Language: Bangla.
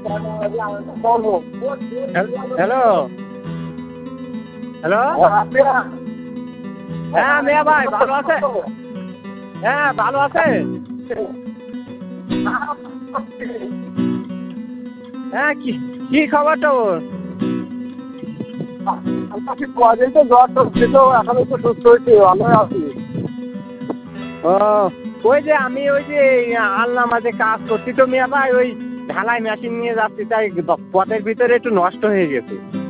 হ্যালো হ্যালো, হ্যাঁ মিয়া ভাই ভালো আছে? হ্যাঁ ভালো আছে। হ্যাঁ কি কি খবর তোর? কদিন তো জ্বর টর ছিল, এখন একটু সুস্থ হয়েছে, ভালো আছি। ও ওই যে আমি ওই যে আল্লাহ মাঝে কাজ করছি তো মিয়া ভাই, ওই ঢালাই মেশিন নিয়ে যাচ্ছি, তাই পথের ভিতরে একটু নষ্ট হয়ে গেছে।